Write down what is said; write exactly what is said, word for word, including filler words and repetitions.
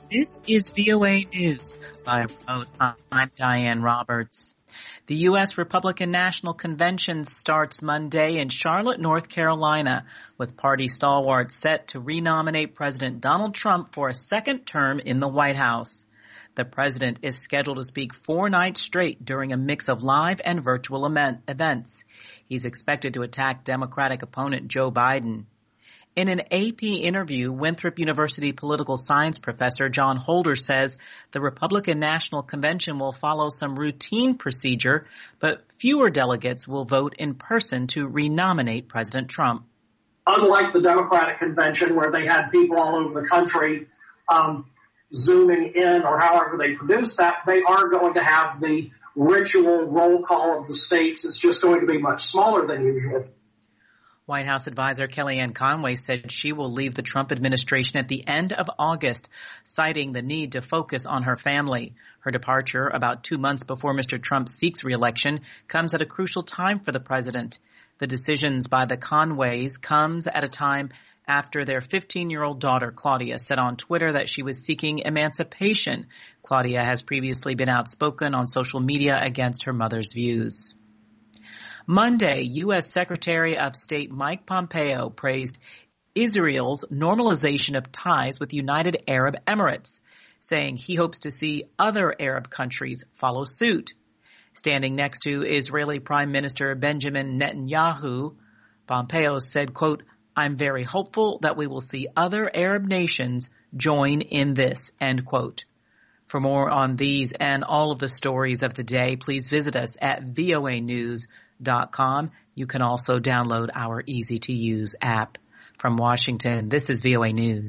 This is V O A News by remote. I'm Diane Roberts. The U S Republican National Convention starts Monday in Charlotte, North Carolina, with party stalwarts set to renominate President Donald Trump for a second term in the White House. The president is scheduled to speak four nights straight during a mix of live and virtual events. He's expected to attack Democratic opponent Joe Biden. In an A P interview, Winthrop University political science professor John Holder says the Republican National Convention will follow some routine procedure, but fewer delegates will vote in person to renominate President Trump. Unlike the Democratic Convention, where they had people all over the country um, zooming in or however they produced that, they are going to have the ritual roll call of the states. It's just going to be much smaller than usual. White House advisor Kellyanne Conway said she will leave the Trump administration at the end of August, citing the need to focus on her family. Her departure, about two months before Mister Trump seeks re-election, comes at a crucial time for the president. The decisions by the Conways comes at a time after their fifteen-year-old daughter, Claudia, said on Twitter that she was seeking emancipation. Claudia has previously been outspoken on social media against her mother's views. Monday, U S Secretary of State Mike Pompeo praised Israel's normalization of ties with United Arab Emirates, saying he hopes to see other Arab countries follow suit. Standing next to Israeli Prime Minister Benjamin Netanyahu, Pompeo said, quote, "I'm very hopeful that we will see other Arab nations join in this," end quote. For more on these and all of the stories of the day, please visit us at V O A news dot com. You can also download our easy-to-use app. From Washington, this is V O A News.